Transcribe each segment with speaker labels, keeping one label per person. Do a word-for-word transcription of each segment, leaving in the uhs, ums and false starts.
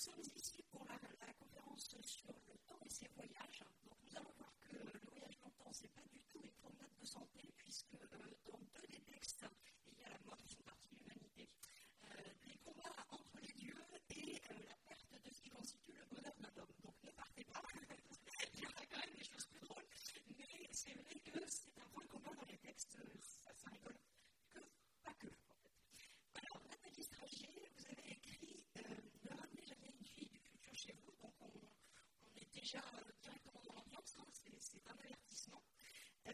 Speaker 1: sommes ici pour la, la conférence sur le temps et ses voyages. Donc nous allons voir que le voyage dans le temps, ce n'est pas du tout une promenade de santé, puisque euh, dans deux des textes, il y a la mort qui fait partie de l'humanité. Euh, les combats entre les dieux et euh, la perte de ce qui constitue le bonheur d'un homme. Donc ne partez pas, il y aura quand même des choses plus drôles, mais c'est vrai que c'est un point commun dans les textes, ça, ça rigole que, pas que. Alors, Nathalie Stragier, vous avez écrit euh, Ne ramenez jamais une fille du futur chez vous, donc on, on est déjà euh, directement dans l'ambiance, hein, c'est, c'est un avertissement. Euh,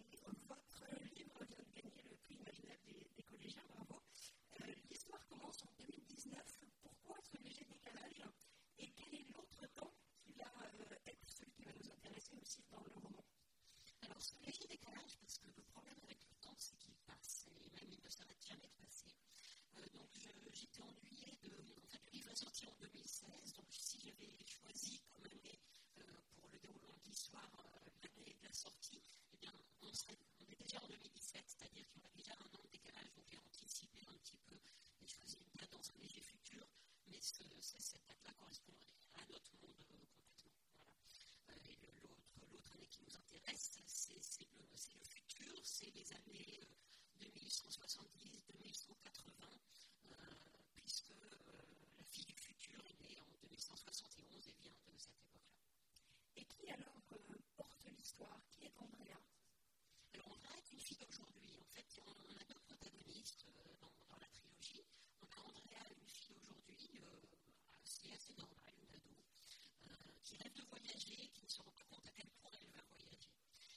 Speaker 1: votre livre vient de gagner le prix imaginaire des, des collégiens, bravo. Euh, l'histoire commence en deux mille dix-neuf. Pourquoi ce léger décalage et quel est l'autre temps qui va euh, être celui qui va nous intéresser aussi dans le roman?
Speaker 2: Alors, ce léger décalage, parce que le problème avec le temps, c'est qu'il passe, et même il ne s'arrête jamais de passer. Euh, donc, je, j'étais ennuyée de. En fait, le livre est sorti en deux mille seize, donc si j'avais choisi comme année euh, pour le déroulement de l'histoire euh, l'année de la sortie, eh bien, on, serait, on est déjà en deux mille dix-sept, c'est-à-dire qu'il y aurait déjà un an de décalage, donc j'ai anticipé un petit peu et choisi une date dans un léger futur, mais ce, ce, cette date-là correspondrait à notre monde euh, complètement. Voilà. Euh, et le, l'autre, l'autre année qui nous intéresse, c'est, c'est, le, c'est le futur, c'est les années euh, deux mille cent soixante-dix deux mille cent quatre-vingts, euh, puisque euh, la fille du futur est née en deux mille cent soixante et onze et vient de cette époque-là.
Speaker 1: Et qui alors euh, porte l'histoire? Qui est Andrea?
Speaker 2: Alors Andrea est une fille d'aujourd'hui. En fait, on, on a deux protagonistes euh, dans, dans la trilogie. On a Andrea, une fille d'aujourd'hui, euh, assez, assez normale, une ado, euh, qui rêve de voyager, qui ne se rend pas compte à quel point elle va voyager.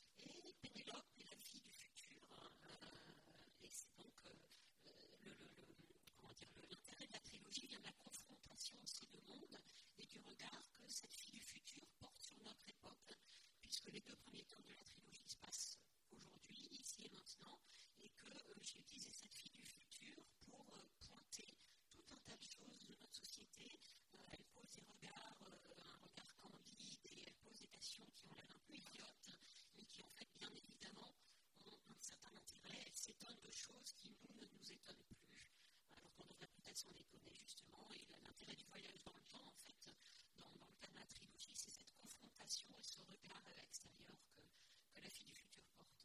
Speaker 2: Et Pénélope est la fille du futur, euh, et c'est donc euh, le, le, le, comment dire, le, l'intérêt de la trilogie vient de la confrontation de ces deux mondes et du regard que cette fille du futur porte sur notre époque, puisque les deux premiers tomes de la trilogie se passent aujourd'hui, ici et maintenant, et que euh, j'ai utilisé cette fille du futur pour euh, pointer tout un tas de choses de notre société. Euh, elle pose des regards, euh, un regard candide, et elle pose des questions qui ont l'air un peu idiotes, mais qui en fait, bien évidemment, ont un certain intérêt. Elle s'étonne de choses qui, nous, ne nous étonnent plus, alors qu'on devrait peut-être s'en étonner, justement. Et l'intérêt du voyage dans le temps, en fait, dans, dans le cas de la trilogie, c'est cette confrontation et ce regard extérieur que, que la fille du futur porte.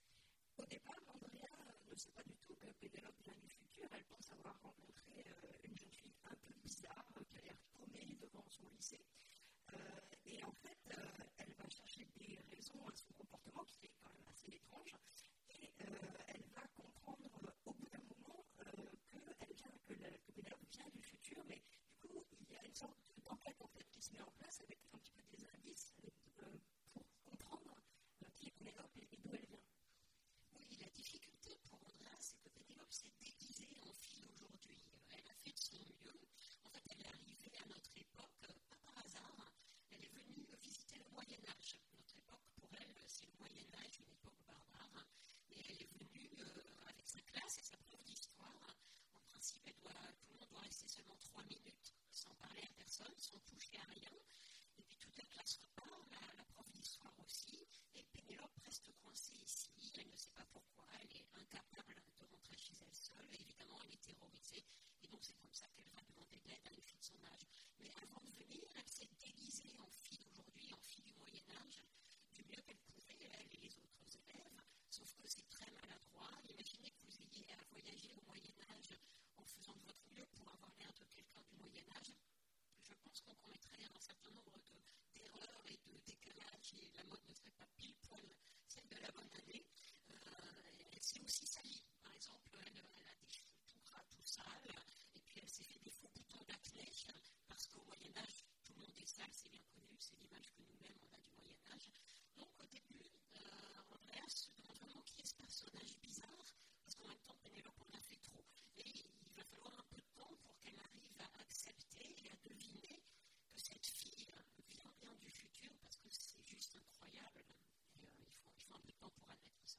Speaker 1: Au départ, Andrea ne sait pas du tout que Pénélope vient du futur. Elle pense avoir rencontré euh, une jeune fille un peu bizarre euh, qui a l'air paumée devant son lycée. Euh, et en fait, euh, elle va chercher des raisons à son comportement qui est quand même assez étrange. Et euh, elle va comprendre euh, au bout d'un moment euh, que, vient, que, la, que Pénélope vient du futur. Mais du coup, il y a une sorte d'enquête en fait, qui se met en place avec un petit peu des indices euh, pour comprendre euh, qui est Pénélope et, et d'où elle vient.
Speaker 2: Oui, la difficulté pour Andrea, c'est que Pénélope s'est déguisée en fille aujourd'hui. Elle a fait de son mieux. En fait, elle est arrivée à notre époque, pas par hasard. Elle est venue visiter le Moyen-Âge. Notre époque, pour elle, c'est le Moyen-Âge, une époque barbare. Et elle est venue euh, avec sa classe et sa prof d'histoire. En principe, elle doit, tout le monde doit rester seulement trois minutes, sans parler à personne, sans toucher à rien. Et puis toute la classe repart, la, la prof d'histoire aussi. Et Pénélope reste coincée ici. Elle ne sait pas pourquoi. Elle est incapable de rentrer chez elle seule. Et évidemment, elle est terrorisée. Et donc, c'est comme ça qu'elle va demander de l'aide à une fille de son âge. Mais avant de venir, elle s'est déguisée en fille d'aujourd'hui, en fille du Moyen-Âge, du mieux qu'elle pouvait, elle et les autres élèves. Sauf que c'est très maladroit. Imaginez que vous ayez à voyager au Moyen-Âge en faisant de votre mieux pour avoir l'air de quelqu'un du Moyen-Âge. Je pense qu'on commettrait un certain nombre de, d'erreurs et de décalages et la mode ne serait pas pile poil celle de la bonne année. Euh, elle s'est aussi salie. Par exemple, elle, elle a des cheveux tout gras, tout sales, et puis elle s'est fait des faux boutons d'acné parce qu'au Moyen-Âge, tout le monde est sale, c'est bien connu, c'est l'image que nous-mêmes on a du Moyen-Âge. Donc au début, euh, Andrea se demande vraiment qui est ce personnage bizarre, parce qu'en même temps, Pénélope en a fait trop. Et il va falloir un peu de temps pour qu'elle arrive à accepter et à deviner que cette fille vient bien du futur, parce que c'est juste incroyable. Et, euh, il, faut, il faut un peu de temps pour admettre ça.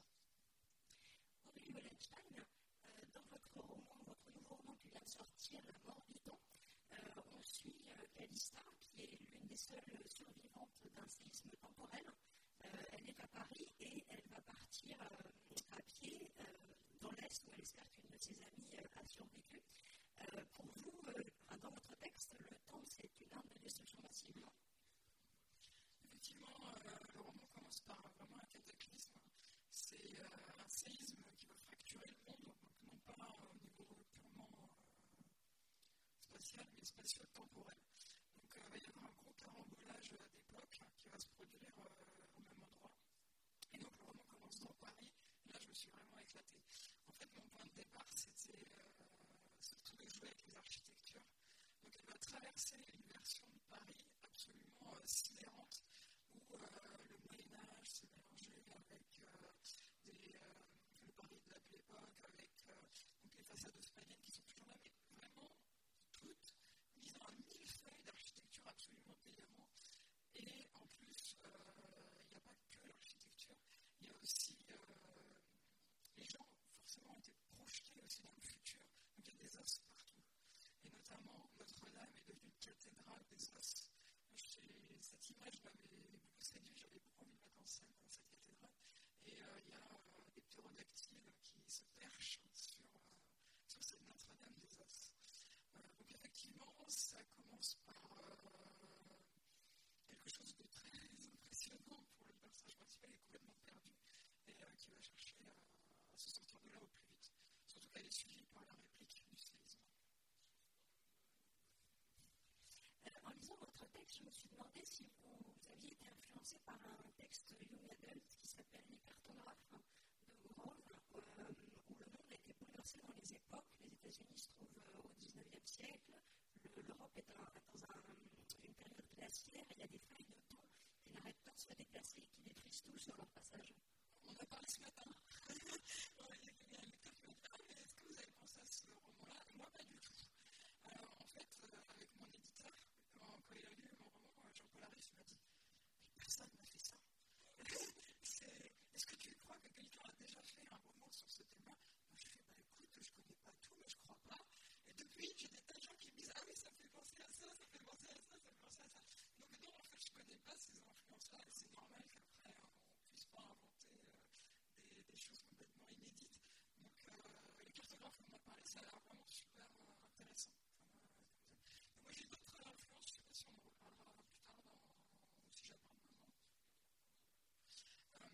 Speaker 1: Aurélie Wallenstein, euh, dans votre roman, votre nouveau roman qui vient de sortir, La mort du temps, euh, on suit euh, Calista, qui est l'une des seules survivantes d'un séisme temporel. Euh, elle est à Paris et elle va partir euh, à pied euh, dans l'Est où elle espère qu'une de ses amies euh, a survécu. Euh, pour vous, euh, dans votre texte, le temps c'est
Speaker 3: et spatio-temporel. Donc, euh, il va y avoir un gros carambolage d'époque qui va se produire euh, au même endroit. Et donc, le roman commence dans Paris. Et là, je me suis vraiment éclatée. En fait, mon point de départ, c'était euh, surtout de jouer avec les architectures. Donc, elle va traverser une version de Paris absolument euh, sidérante, où euh, le Moyen-Âge s'est mélangé avec euh, des, euh, le Paris de la belle époque, avec euh, donc les façades haussmanniennes qui sont toujours là, mais vraiment toutes mises en mille feuilles d'architecture absolument délirant. Et en plus, il euh, n'y a pas que l'architecture, il y a aussi euh, les gens forcément ont été projetés aussi dans le futur, donc il y a des os partout. Et notamment, Notre-Dame est devenue une cathédrale des os. J'ai, cette image m'avait beaucoup séduit, j'avais beaucoup envie de mettre en scène dans cette cathédrale. Et euh, il y a euh, des ptérodactyles qui se perchent sur, euh, sur cette Notre-Dame des os. Euh, donc effectivement, ça commence par euh, quelque chose de très impressionnant pour le personnage principal, qui est complètement perdu et euh, qui va chercher à, à se sortir de là au plus vite. Surtout qu'elle est suivie par la réplique du stylisme.
Speaker 1: En lisant votre texte, je me suis demandé si vous, vous aviez été influencé par un texte young adult qui s'appelle Les cartographes de Grove, euh, où le monde a été bouleversé dans les époques. Les États-Unis se trouvent euh, au dix-neuvième siècle, le, l'Europe est dans, dans un, une période glaciaire, il y a des failles de temps, et l'arrêt de temps se fait déplacer et qui détruisent tout sur leur passage.
Speaker 3: On en a parlé ce matin. Il y a un lecteur qui m'a dit « Ah, mais est-ce que vous avez pensé à ce roman-là ?» Moi, pas du tout. Alors, en fait, euh, avec mon éditeur, quand, quand il a lu mon roman, Jean-Paul Harris m'a dit « Mais personne n'a fait ça. C'est, est-ce que tu crois que quelqu'un a déjà fait un roman sur ce thème-là ?» Moi, je fais « Bah écoute, je ne connais pas tout, mais je ne crois pas. » Et depuis, j'ai des tas de gens qui me disent « Ah oui, ça me fait penser à ça, ça me fait penser à ça, ça me fait penser à ça. » Donc non, en fait, je ne connais pas ces influences-là, et c'est normal qu'après, on ne puisse pas inventer euh, des, des choses complètement inédites. Donc, euh, les cartographes, on en a parlé, ça a l'air vraiment super euh, intéressant. Comme, euh, comme donc, moi, j'ai d'autres influences, je ne sais pas si on en reparlera plus tard, dans, si j'apprends maintenant. Euh,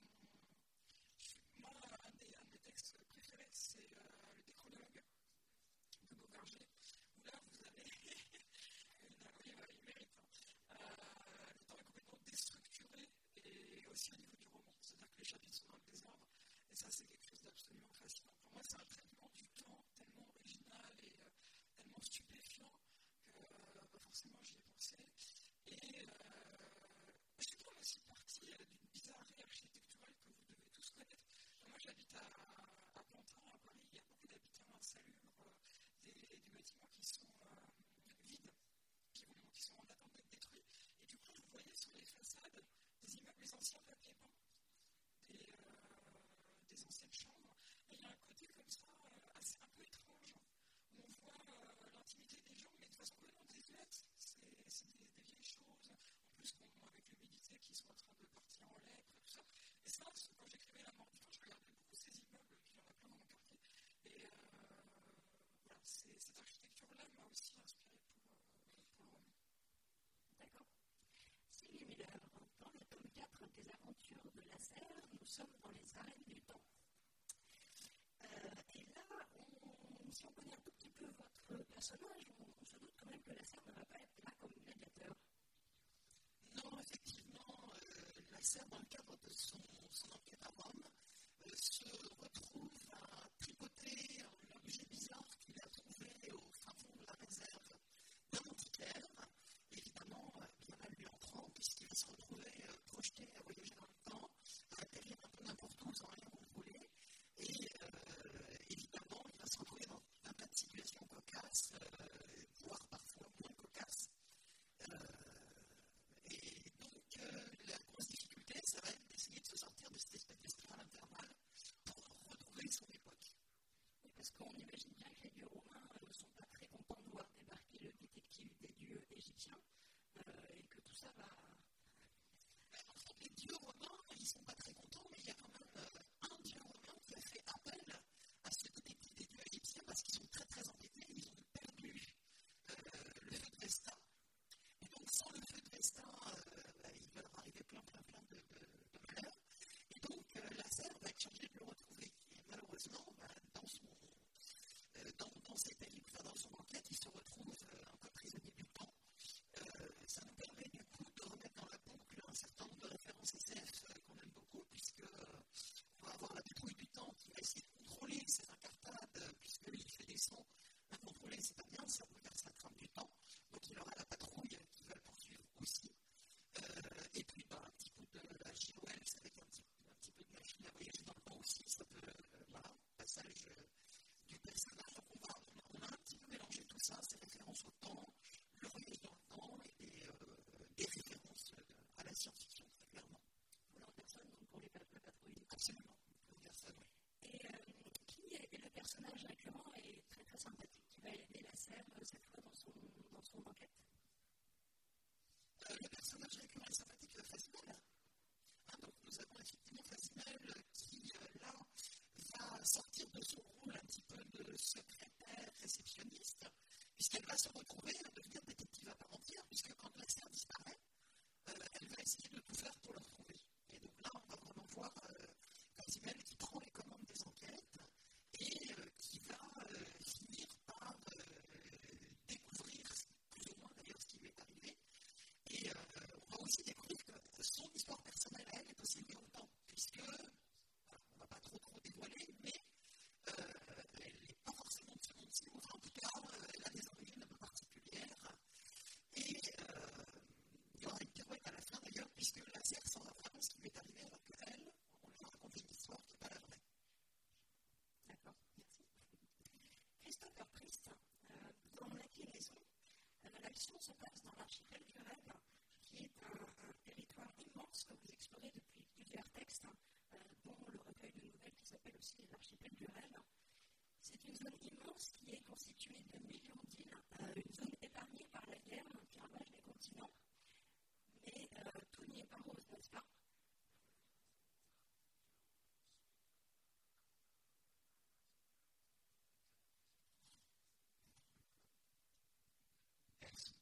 Speaker 3: moi, un des, un des textes préférés, c'est euh, le Déchronologue de Beauverger, où là, vous avez une, oui, bah, il mérite, hein. euh, le temps est complètement déstructuré, et aussi au niveau du roman, c'est-à-dire que les chapitres sont dans le désordre, et ça, c'est quelque chose d'absolument fascinant. Pour moi, c'est un traitement du temps tellement original et euh, tellement stupéfiant que euh, bah, forcément, j'y ai pensé. Et euh, je suis aussi partie euh, d'une bizarrerie architecturale que vous devez tous connaître. Moi, j'habite à, à Pantin, à Paris. Il y a beaucoup d'habitants insalubres, euh, des, des bâtiments qui sont euh, vides, qui, vont, qui sont en attente d'être détruits. Et du coup, vous voyez sur les façades des immeubles anciens papier peint, des, euh, des anciennes chambres. Et il y a un côté comme ça, euh, assez un peu étrange, où on voit euh, l'intimité des gens, mais de façon complètement désuète. C'est, c'est des, des vieilles choses. En plus, bon, avec l'humidité qui sont en train de partir en lèpre et tout ça. Et ça, quand j'écrivais La Mort du temps, je regardais beaucoup ces immeubles, puis il y en a plein dans mon quartier. Et euh, voilà, c'est, cette architecture-là m'a aussi inspiré pour, euh, pour le roman.
Speaker 1: D'accord. Sylvie Miller, dans le tome quatre des aventures de Lasserre, nous sommes dans les arènes du temps. Euh, et là, on, si on connaît un tout petit peu votre personnage, on, on se doute quand même que Lasserre ne va pas être là comme gladiateur.
Speaker 2: Non, effectivement, euh, Lasserre, dans le cadre de son, son enquête à Rome, euh, se retrouve à tripoter un objet bizarre qu'il a trouvé au fin fond de la réserve d'un antiquaire. Évidemment, euh, bien mal lui en prend, puisqu'il va se retrouver euh, projeté à voyager dans le temps, à atterrir un peu n'importe où sans rien contrôler. Et euh, évidemment, il va se retrouver dans un tas de situations cocasses, euh, voire parfois moins cocasses. Euh, et donc, euh, la grosse difficulté, ça va être d'essayer de se sortir de cette espèce de spirale infernale pour
Speaker 4: Un contrôlé, c'est pas bien, ça regarde ça prend du temps. Donc il aura la patrouille qui va le poursuivre aussi. Euh, et puis bah, un petit coup de la J O L, avec un petit, un petit peu de machine à voyager dans le temps aussi, ça peut, euh, voilà, passage euh, du personnage. Donc on, va, on, a, on a un petit peu mélangé tout ça, ces références au temps, le voyage dans le temps et des, euh, des références euh, à la science-fiction, très clairement.
Speaker 1: Pour leur personne, donc pour les, la patrouille.
Speaker 4: Absolument, pour une personne, oui.
Speaker 1: Et euh, qui est, est le personnage récurrent et très très sympathique qui va aider la serre cette fois dans son, dans son enquête?
Speaker 4: Euh, le personnage récurrent et sympathique de Fasimel. Hein, donc nous avons effectivement Fasimel qui, euh, là, va sortir de son rôle un petit peu de secrétaire réceptionniste, puisqu'elle va se retrouver à devenir détective à part entière, puisque quand la serre disparaît, euh, elle va essayer de tout faire pour le retrouver. Et donc là, on va vraiment voir euh, Fasimel qui prend les commandes des enquêtes et euh, qui va euh, finir par euh, découvrir plus ou moins d'ailleurs ce qui lui est arrivé. Et euh, on va aussi découvrir que son histoire personnelle à elle est aussi liée au temps, puisque, alors, on ne va pas trop trop dévoiler, mais euh, elle n'est pas forcément de ce monde-ci, enfin en tout cas, euh, elle a des origines un peu particulières. Et euh, il y aura une pirouette à la fin d'ailleurs, puisque la serre saura vraiment ce qui lui est arrivé, alors qu'elle, on lui a raconté une histoire qui n'est pas la vraie.
Speaker 1: D'accord, merci. Christopher Priest, euh, dans l'inclinaison, euh, l'action se passe dans l'archipel du Rêve, qui est un, un territoire immense que vous explorez depuis plusieurs textes, euh, dont le recueil de nouvelles qui s'appelle aussi l'archipel du Rêve. C'est une zone immense qui est constituée de millions d'îles, euh, une zone épargnée par la guerre qui ravage les continents, mais euh, tout n'y est pas rose, n'est-ce pas?
Speaker 5: Yes.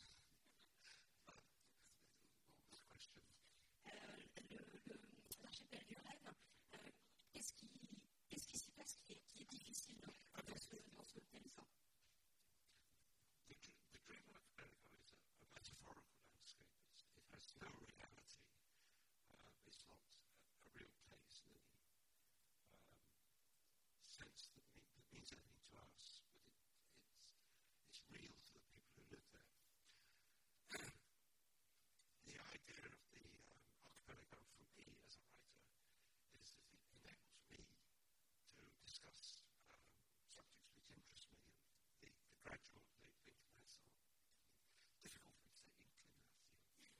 Speaker 5: What was the question?
Speaker 1: Euh, le, le, l'archipel du Rêve, euh, qu'est-ce qui, qu'est-ce qui s'y passe qui est, qui est difficile dans ce, dans ce territoire?
Speaker 5: The, the Dream of America is a, a metaphorical landscape. It's, it has no reality. Uh, it's not a, a real place in any um, sense that, mean, that means anything to us, but it, it's, it's real to the people who live there. The idea of the um, archipelago for me as a writer is that it enables me to discuss um, subjects which interest me, and the, the gradual, the inclination, difficult for me to say inclination,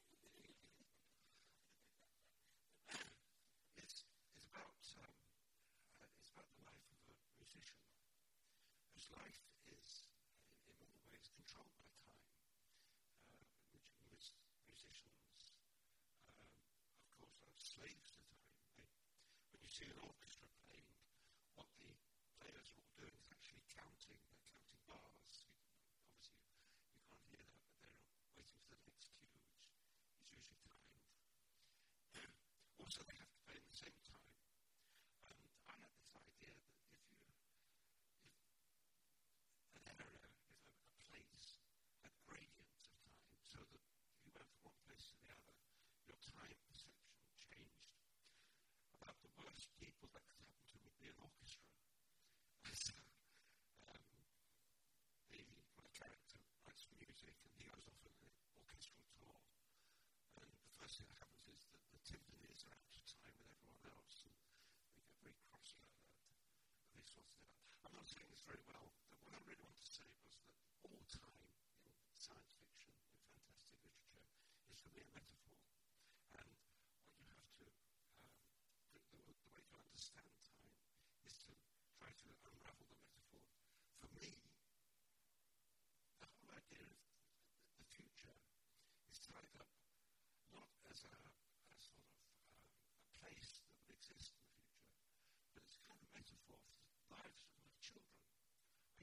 Speaker 5: is, is about um, uh, is about the life of a musician, whose life is uh, in many ways controlled by time. Uh, which, which musicians, um, of course, are slaves to time. They, when you see an orchestra playing, what the players are all doing is actually counting. They're counting bars. You, obviously, you, you can't hear that, but they're waiting for the next cue, which is usually timed. Also, they have to play in the same time. And I had this idea that if you, if an area, if a, a place had gradients of time, so that you went from one place to the other, your time perception changed. About the worst people that could happen to would be an orchestra. So, um, the, my character writes music and he goes off on an orchestral tour. And the first thing that happens is that the timpanis are out of time with everyone else, and we get very cross about that. This sort of thing. I'm not saying this very well, but what I really wanted to say was that all time in science fiction, in fantastic literature, is for me a metaphor. And what you have to, um, the, the, the way to understand time is to try to unravel the metaphor. For me, the whole idea of the future is tied up not as a, a sort of um, a place that will exist in the future, but it's kind of a metaphor for the lives of my children. I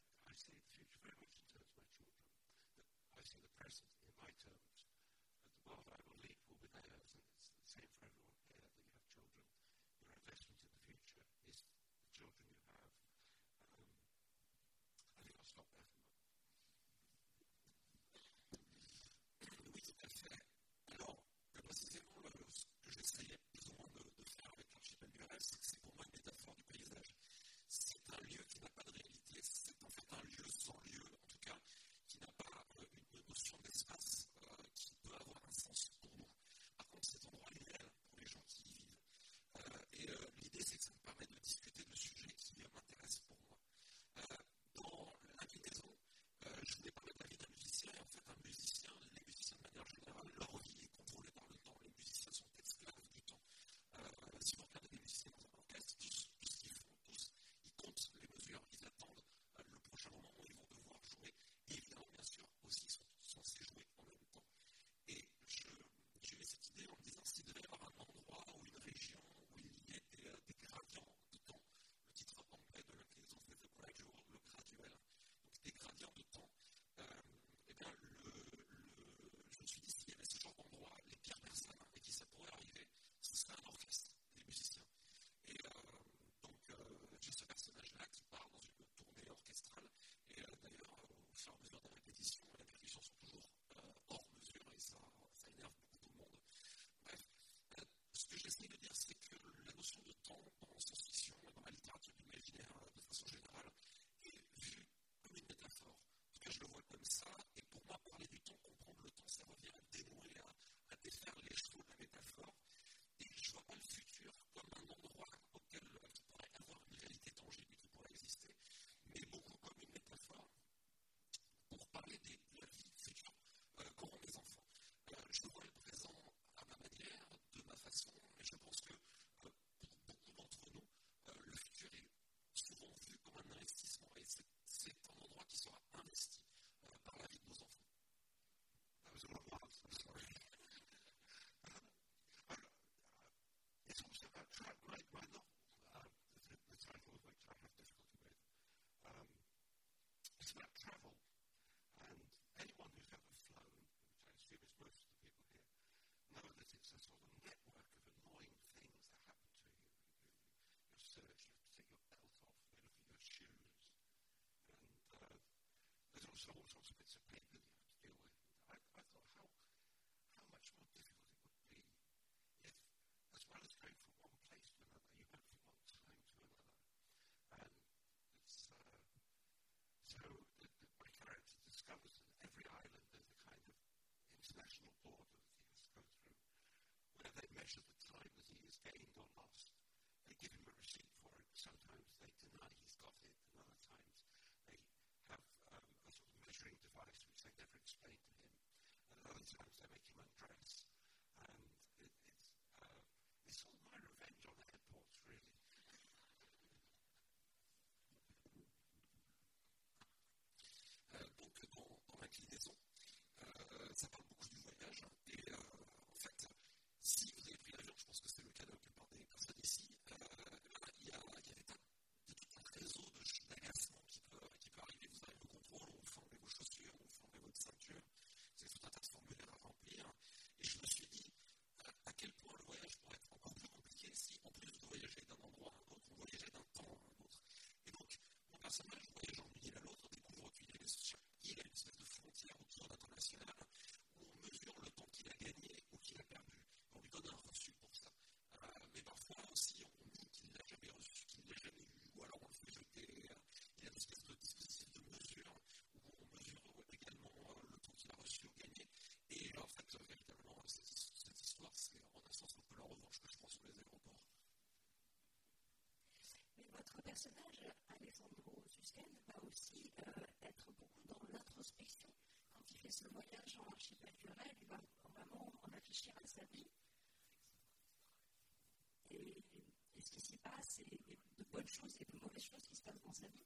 Speaker 4: parler des, de la vie future euh, qu'auront mes enfants. Euh, je vois le présent à ma manière, de ma façon, et je pense que euh, pour beaucoup d'entre nous, euh, le futur est souvent vu comme un investissement, et c'est, c'est un endroit qui sera investi euh, par la vie de nos enfants.
Speaker 5: That was a long answer, sorry. um, I, uh, it's also about travel. My, my novel, uh, the, the title of which I have difficulty with, um, it's about travel. And anyone who's ever flown, which I assume is most of the people here, know that it's a sort of network of annoying things that happen to you. you you're searched, you have to take your belt off, they look at your shoes. And uh, there's also all sorts of bits of paper that you have to deal with. I, I thought how how much more difficult it would be if, as well as going from one place to another, you went from one time to another. And it's uh, so the, the, my character discovers that every island there's a kind of international border that he has to go through, where they measure the time that he has gained or lost. They give him a receipt for it. Sometimes they deny he's got it, and other times they have um, a sort of measuring device which they never explain to him. And other times they make him undress. And it, it's, uh, it's all my revenge on airports, really.
Speaker 4: Euh, donc, dans, dans l'inclinaison, euh, ça parle beaucoup du voyage. Et euh, en fait, si vous avez pris l'avion, je pense que c'est le cas de la plupart des personnes ici, euh, il y, a, il y avait un, il y a tout un réseau de, d'agacement qui peut, qui peut arriver. Vous arrivez au contrôle, on vous formez vos chaussures, on vous formez votre ceinture, c'est tout un tas de formulaires à remplir. Et je me suis dit à, à quel point le voyage pourrait être encore plus compliqué si, en plus de voyager d'un endroit à un autre, on voyageait d'un temps à un autre. Et donc, mon personnage, voyageant d'une île à l'autre, découvre qu'il y a chaque île a une espèce de frontière autour internationale où on mesure le temps qu'il a gagné ou qu'il a perdu. On lui donne un reçu pour ça. Euh, mais parfois aussi, on dit qu'il ne l'a jamais reçu, qu'il ne l'a jamais eu, ou alors on le fait jeter. Il y a une espèce de dispositif de mesure où on mesure également euh, le temps qu'il a reçu ou gagné. Et en fait, euh, véritablement, cette, cette histoire, c'est en un sens un peu la revanche que je prends sur les aéroports.
Speaker 1: Mais votre personnage, Alessandro Susskind, va aussi euh, être beaucoup dans l'introspection. Quand il fait ce voyage en archipel Lurel, il va vraiment en réfléchir à sa vie. Et, et ce qui s'y passe, et, et de bonnes choses et de mauvaises choses qui se passent dans sa vie.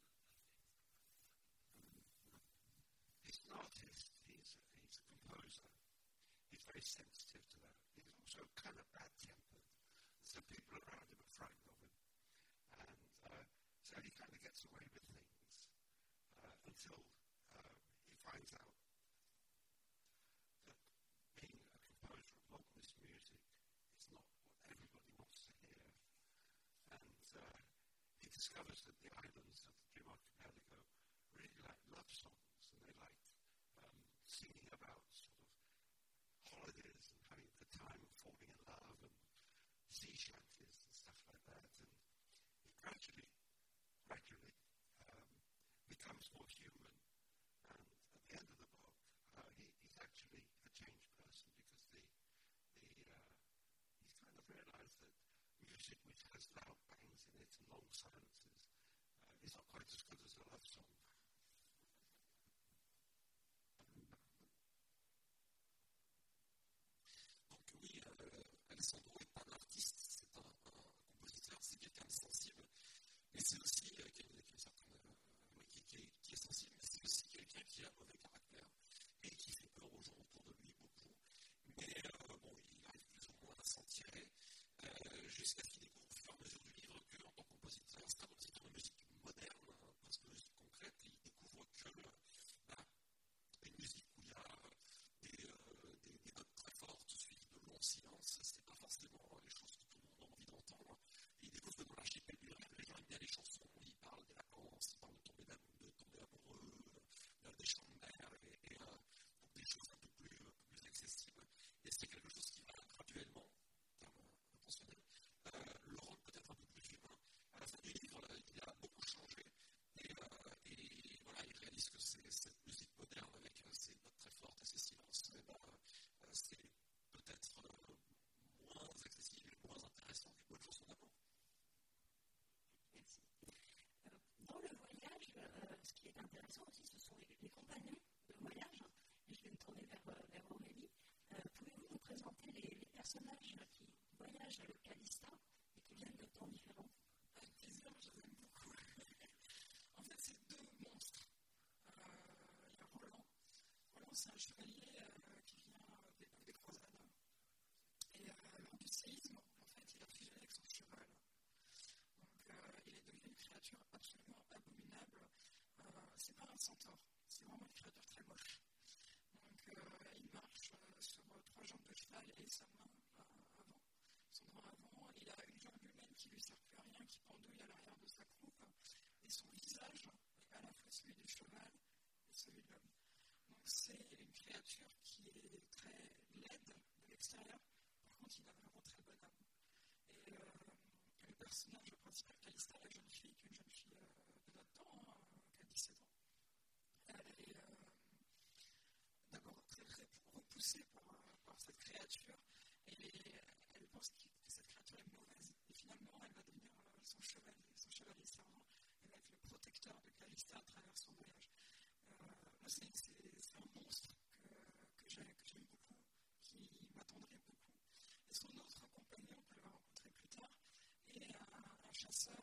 Speaker 5: He's an artist, he's a, he's a composer, he's very sensitive to that. He's also kind of bad-tempered. So people around him are frightened of him. And uh, so he kind of gets away with things uh, until uh, he finds out that being a composer of modernist music is not what everybody wants to hear. And uh, he discovers that the islands of the Dream Archipelago really like love songs, and they like um, singing about sort of holidays and having the time of falling in love and sea shanties and stuff like that. And he gradually, gradually um, becomes more human. And at the end of the book, uh, he, he's actually a changed person because the, the uh, he's kind of realized that music which has loud bangs in it and long silences uh, is not quite as good as a love song.
Speaker 4: Donc oui, euh, Alessandro est un artiste, c'est un, un compositeur, c'est quelqu'un de sensible, mais c'est aussi euh, quelqu'un qui, euh, oui, qui, qui, est, qui est sensible, mais c'est aussi quelqu'un qui a un mauvais caractère et qui fait peur aux gens autour de lui beaucoup. Mais euh, bon, il arrive plus ou moins à s'en tirer, euh, jusqu'à ce qu'il découvre au fur et à mesure du livre qu'en tant que compositeur, c'est un compositeur de musique moderne, hein, parce que musique concrète, et il découvre que bah, une musique où il y a des, euh, des, des notes très fortes suivies de longs silences, c'est pas forcément les choses que tout le monde a envie d'entendre. Et il découvre que dans l'archipel du rêve, les gens aiment bien les chansons, ils parlent
Speaker 3: c'est un chevalier euh, qui vient euh, de l'époque des croisades. Et euh, lors du séisme, en fait, il a fusionné avec son cheval. Donc, euh, il est devenu une créature absolument abominable. Euh, c'est pas un centaure, c'est vraiment une créature très moche. Donc, euh, il marche euh, sur euh, trois jambes de cheval et sa main euh, avant, son bras avant. Il a une jambe humaine qui lui sert plus à rien, qui pendouille à l'arrière de sa croupe. Et son visage est à la fois celui du cheval et celui de l'homme. Donc, c'est une créature qui est très laide de l'extérieur. Par contre, il a vraiment très bonne âme. Et euh, le personnage principal, Calista, la jeune fille, qui est une jeune fille euh, de notre temps, hein, qui a dix-sept ans, elle est euh, d'abord très, très repoussée par, par cette créature. Et elle pense que cette créature est mauvaise. Et finalement, elle va devenir euh, son chevalier, son chevalier servant. Elle va être le protecteur de Calista à travers son voyage. Euh, moi, c'est, c'est, c'est un monstre que, que, j'ai, que j'aime beaucoup, qui m'attendrait beaucoup. Et son autre compagnon, qu'elle va rencontrer plus tard, est un, un chasseur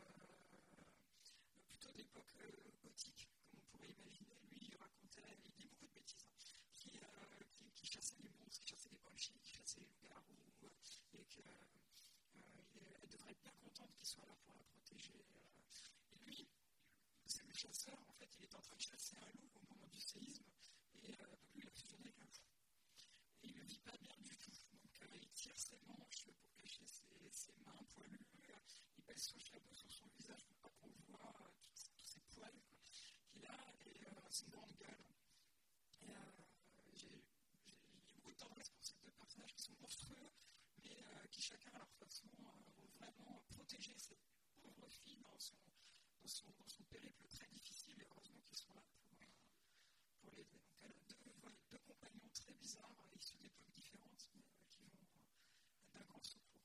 Speaker 3: euh, plutôt d'époque euh, gothique, comme on pourrait imaginer. Lui, il racontait, il dit beaucoup de bêtises, hein, qui, euh, qui, qui chassait les monstres, qui chassait les banshees, qui chassait les loups-garous, euh, et qu'elle euh, devrait être bien contente qu'il soit là pour la protéger. Euh, et lui, c'est le chasseur, en fait, il est en train de chasser un loup au moment du séisme, et euh, donc lui, il a fusionné avec un loup. Et il ne le vit pas bien du tout. Donc, euh, il tire ses manches pour cacher ses, ses mains poilues, il baisse son chapeau sur son visage pour pas qu'on voit euh, tous, tous ces poils quoi, qu'il a, et euh, c'est une grande gueule. Et euh, j'ai, j'ai, j'ai beaucoup de tendresse pour ces deux personnages qui sont monstrueux, mais euh, qui chacun à leur façon euh, vont vraiment protéger cette pauvre fille dans son, dans son, dans son périple très difficile, et heureusement qu'ils sont là pour, euh, pour l'aider. Donc elle a deux, voilà, deux compagnons très bizarres, issus d'époques différentes, mais euh, qui vont euh, être d'un grand secours.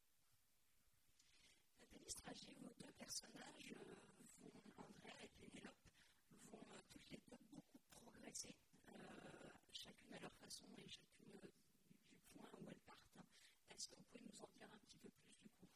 Speaker 1: Nathalie Strachey, vos deux personnages, euh, vont, Andrea et Pénélope, vont euh, toutes les deux beaucoup progresser, euh, chacune à leur façon et chacune euh, du point où elles partent. Est-ce que vous pouvez nous en dire un petit peu plus du coup?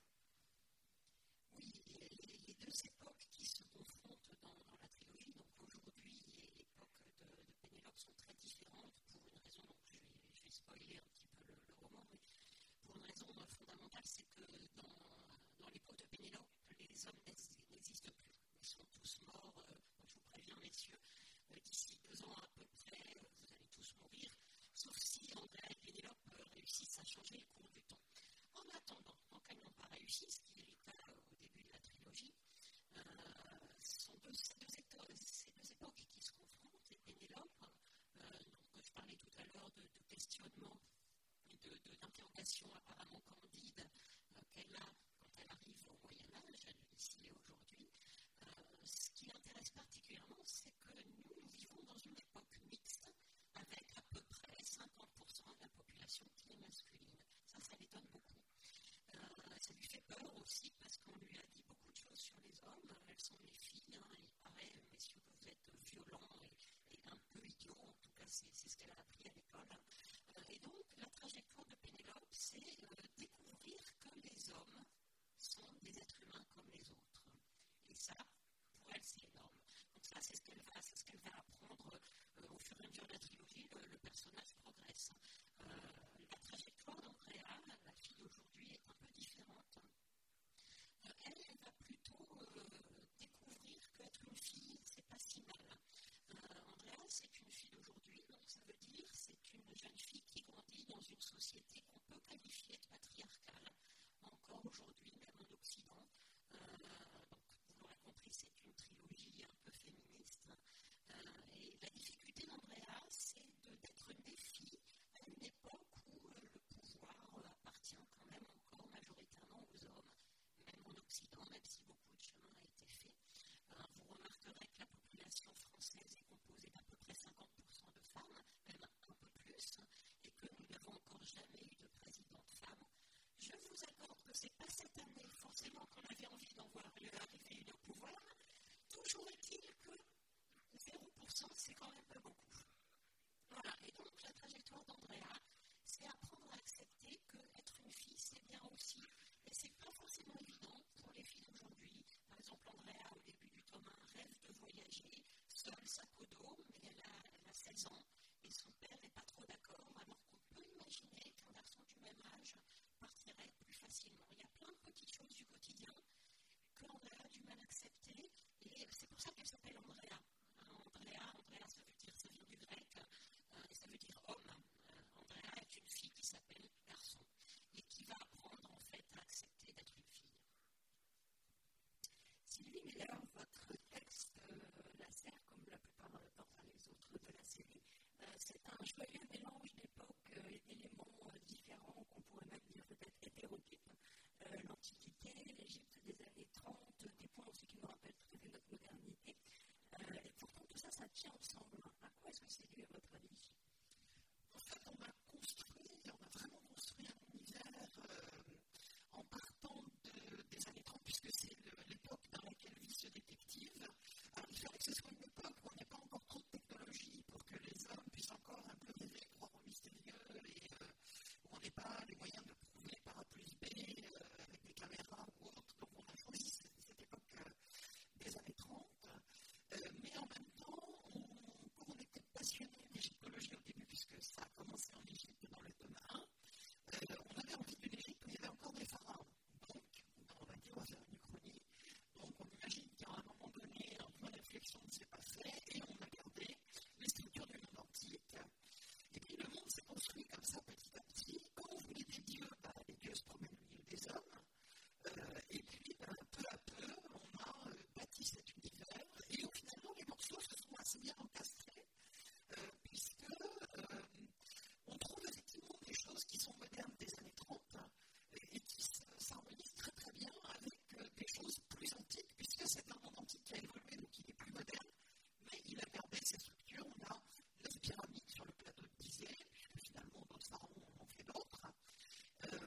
Speaker 2: Oui, les, les, les deux époques qui se confrontent dans, dans la trilogie, donc aujourd'hui et l'époque de, de Pénélope, sont très différentes pour une raison, donc je vais, je vais spoiler un petit peu le, le roman, mais pour une raison euh, fondamentale, c'est que dans, dans l'époque de Pénélope, les hommes n'existent plus. Ils sont tous morts, euh, donc je vous préviens messieurs, euh, d'ici deux ans à peu près, euh, vous allez tous mourir, sauf si Andrea et Pénélope euh, réussissent à changer le cours du temps. En attendant, tant qu'elles n'ont pas réussi, ce qui est le cas euh, au début de la trilogie, euh, ce sont deux, ces, deux époques, ces deux époques qui se confrontent, et Pénélope, euh, donc je parlais tout à l'heure de, de questionnement et de, de, d'interrogation apparemment candide euh, qu'elle a quand elle arrive au Moyen-Âge, ici et aujourd'hui. Euh, ce qui l'intéresse particulièrement, c'est que nous, nous vivons dans une époque mixte avec à peu près cinquante pour cent de la population qui est masculine. Ça, ça l'étonne beaucoup. Euh, ça lui fait peur aussi parce qu'on lui a dit beaucoup de choses sur les hommes. Elles sont les filles. Hein, il paraît, messieurs, que vous êtes violents et, et un peu idiots. En tout cas, c'est, c'est ce qu'elle a appris à l'école. Euh, et donc, la trajectoire de Pénélope, c'est euh, découvrir que les hommes sont des êtres humains comme les autres. Et ça, pour elle, c'est énorme. Donc ça, c'est ce qu'elle va, c'est ce qu'elle va apprendre euh, au fur et à mesure de la trilogie. Le, le personnage progresse. Euh, la trajectoire d'Andrea, la fille d'aujourd'hui, est un peu différente. Euh, elle, elle va plutôt euh, découvrir qu'être une fille, c'est pas si mal. Euh, Andrea, c'est une fille d'aujourd'hui, donc ça veut dire c'est une jeune fille qui grandit dans une société qu'on peut qualifier de patriarcale, encore aujourd'hui, même en Occident. Euh, donc, vous l'aurez compris, c'est une trilogie un peu féministe. Euh, et la difficulté d'Andrea, c'est de, d'être née fille à une époque où euh, le pouvoir euh, appartient quand même encore majoritairement aux hommes, même en Occident, même si beaucoup de chemin a été fait. Euh, vous remarquerez que la population française est composée d'à peu près cinquante pour cent de femmes, même un peu plus, et que nous n'avons encore jamais eu de présidente femme. Je vous accorde que ce n'est pas cette année forcément qu'on avait envie d'en voir arriver une au pouvoir. Toujours est-il que zéro pour cent, c'est quand même pas beaucoup. Voilà, et donc la trajectoire d'Andrea, c'est apprendre à accepter qu'être une fille, c'est bien aussi. Et c'est pas forcément évident pour les filles d'aujourd'hui. Par exemple, Andrea, au début du tome un, rêve de voyager, seule, sac au dos, mais elle a, elle a seize ans. Et accepter, et c'est pour ça qu'elle s'appelle Andrea. Andrea, Andrea, ça veut dire, ça vient du grec, euh, et ça veut dire homme. Euh, Andrea est une fille qui s'appelle garçon, et qui va apprendre en fait à accepter d'être une fille.
Speaker 1: Sylvie Meyer, votre texte euh, la sert, comme la plupart d'entre les autres de la série, euh, c'est un joyeux mélange d'époques euh, et d'éléments euh, différents, qu'on pourrait même dire peut-être hétérotypes. Euh, L'Antiquité, l'Égypte des années trente, des points aussi qui nous rappellent tout à fait notre modernité. Euh, et pourtant, tout ça, ça tient ensemble. À quoi est-ce que c'est dû, à votre avis?
Speaker 4: En fait, on a construit, on a vraiment construit un univers euh, en partant de, des années trente, puisque c'est le, l'époque dans laquelle vit ce détective. Alors, il fallait que ce soit une époque où on n'ait pas encore trop de technologie pour que les hommes puissent encore un peu rêver, croire au mystérieux, et euh, où on n'ait pas les moyens de prouver par A plus B euh, avec des caméras ou autres. Donc, on a choisi cette, cette époque euh, des années trente. Euh, mais en même temps, on, comme on était passionné d'égyptologie au début, puisque ça a commencé en Égypte dans le tome un, euh, on avait envie d'une Égypte où il y avait encore des pharaons. Donc, on a dit on va faire une uchronie. Donc, on imagine qu'à un moment donné, un point d'inflexion ne s'est pas fait et on a gardé les structures du monde antique. Et puis, le monde s'est construit comme ça petit à petit. Quand on voulait des dieux, bah, les dieux se promènent au milieu des hommes. Euh, et puis, bah, peu à peu, on a euh, bâti cet univers. Et où finalement, les morceaux se sont assez bien encastrés, euh, puisque euh, on trouve effectivement des choses qui sont modernes des années trente hein, et, et qui s'harmonisent très très bien avec euh, des choses plus antiques, puisque c'est un monde antique qui a évolué, donc il est plus moderne, mais il a gardé ses structures. On a neuf pyramides sur le plateau de Gizeh, puisque finalement d'autres pharaons en ont fait d'autres. Euh,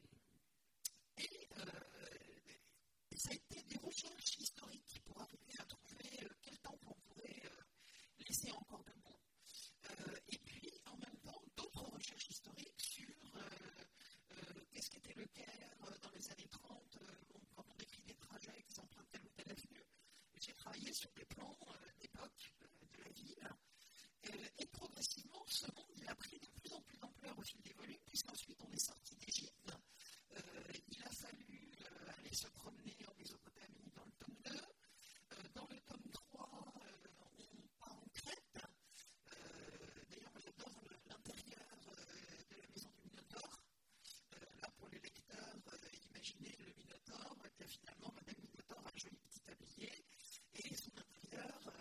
Speaker 4: et, euh, et ça a été des recherches historiques pour arriver à trouver euh, quel temple on pourrait euh, laisser encore debout. Euh, et puis, en même temps, d'autres recherches historiques sur euh, euh, qu'est-ce qu'était le Caire euh, dans les années trente, euh, bon, quand on décrit des trajets qui s'empruntent telle ou telle avenue. J'ai travaillé sur des plans euh, d'époque euh, de la ville. Euh, et progressivement, ce monde il a pris de plus en plus d'ampleur au fil des volumes, puisqu'ensuite on est sorti d'Égypte. Euh, il a fallu euh, aller se promener en Mésopotamie dans le tome deux. Euh, dans le tome trois, euh, on part en Crète. Euh, d'ailleurs, moi j'adore l'intérieur euh, de la maison du Minotaure. Euh, là, pour les lecteurs, euh, imaginez le Minotaure. Et finalement, Madame Minotaure a un joli petit tablier. Et son intérieur,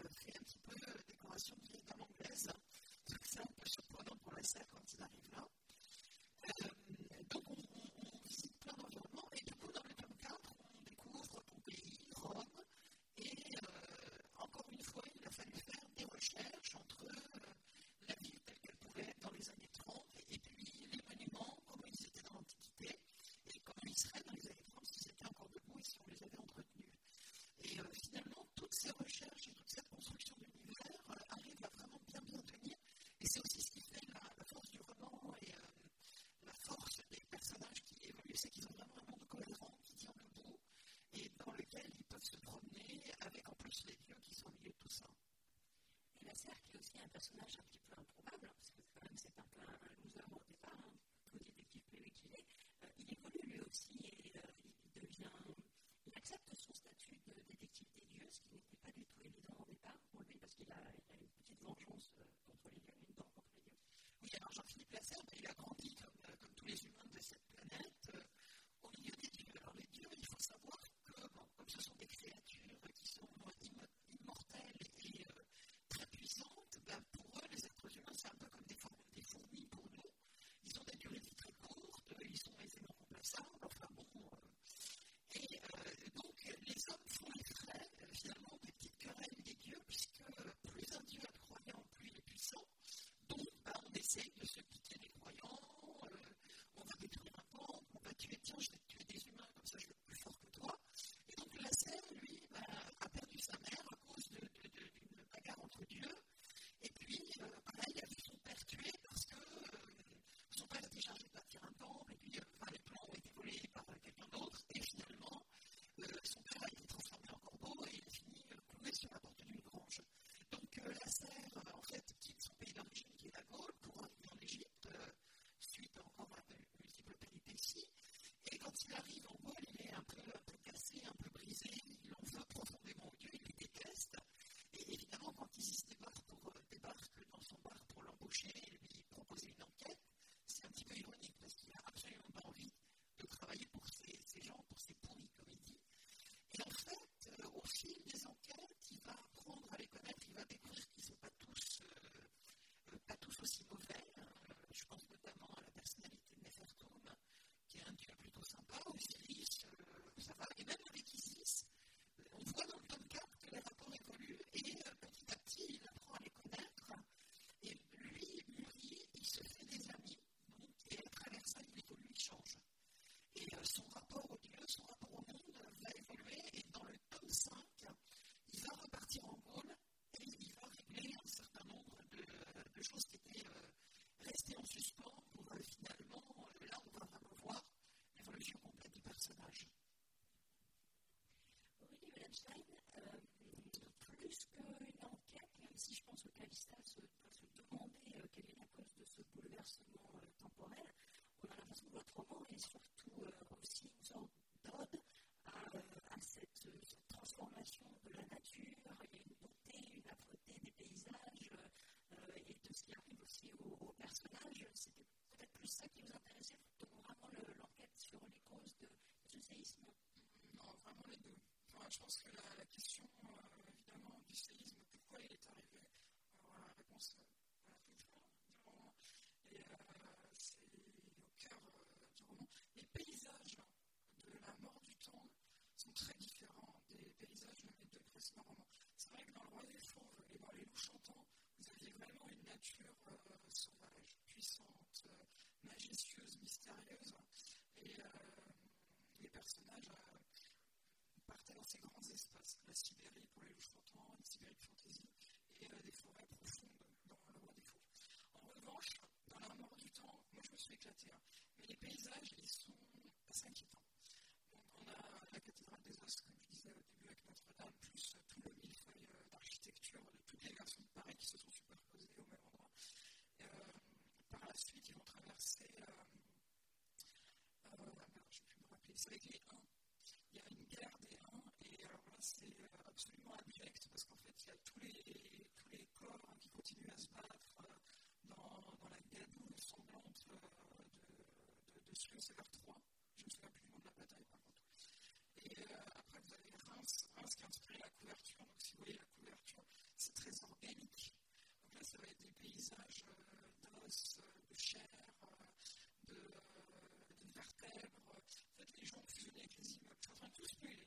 Speaker 1: surtout euh, aussi une sorte d'ode à, à cette, cette transformation de la nature. Il y a une beauté, une âpreté des paysages euh, et de ce qui arrive aussi aux, aux personnages. C'était peut-être plus ça qui vous intéressait, plutôt vraiment le, l'enquête sur les causes de, de ce séisme.
Speaker 3: Non, vraiment les deux. Enfin, je pense que la, la question, euh, évidemment, du séisme, pourquoi il est arrivé, alors, la réponse euh, à la toute fin du roman, et euh, c'est au cœur euh, du roman. Les paysages de la mort du temps sont très différents des paysages de mes deux précédents romans. C'est vrai que dans Le Roi des Fauves et dans Les Loups Chantants, vous aviez vraiment une nature euh, sauvage, puissante, euh, majestueuse, mystérieuse, et euh, les personnages euh, partaient dans ces grands espaces, la Sibérie pour Les Loups Chantants, la Sibérie de fantaisie, et euh, des forêts profondes dans Le Roi des Fauves. En revanche, dans La Mort du temps, moi je me suis éclaté, hein, mais les paysages, ils sont assez inquiétants. Donc on a la cathédrale des Os, comme je disais au début avec Notre-Dame, plus euh, tout le millefeuille euh, d'architecture de toutes les versions de Paris qui se sont superposées au même endroit. Euh, par la suite, ils vont traverser, euh, euh, alors, je ne vais plus me rappeler, c'est avec les Huns. Il y a une guerre des Huns, et alors là, c'est euh, absolument abject, parce qu'en fait, il y a tous les, tous les corps hein, qui continuent à se battre euh, dans, dans la gadoue sanglante euh, de, de, de Suez, c'est vers Troyes. Je ne me souviens plus du nom de la bataille, par contre. Et euh, après, vous avez Reims, Reims qui a inspiré la couverture. Donc, si vous voyez la couverture, c'est très organique. Donc là, ça va être des paysages euh, d'os, euh, de chair, euh, de, euh, de vertèbres. En fait, les gens ont fusionné avec les immeubles. Je suis en train de tout spoiler.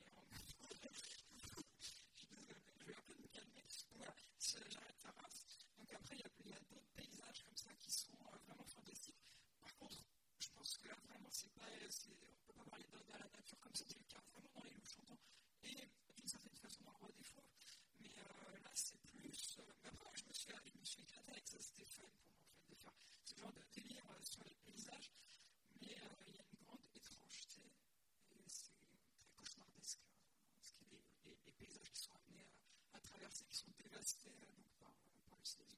Speaker 3: Je suis désolé, je vais un peu me calmer. Donc voilà, j'arrête à Reims. Donc après, il y a, il y a d'autres paysages comme ça qui sont euh, vraiment fantastiques. Par contre, je pense que là, vraiment, c'est pas, c'est, on ne peut pas parler d'ode à la nature comme c'était le cas vraiment dans Les Loups Chantants et d'une certaine façon dans Le Roi des Fauves. Mais euh, là, c'est plus. Euh, mais après, je me suis, je me suis éclaté avec ça, c'était fun pour moi, en fait, de faire ce genre de délire euh, sur les paysages. Mais euh, il y a une grande étrangeté et c'est très cauchemardesque. Euh, ce qui est les, les, les paysages qui sont amenés à, à traverser, qui sont dévastés euh, donc par, euh, par le séisme.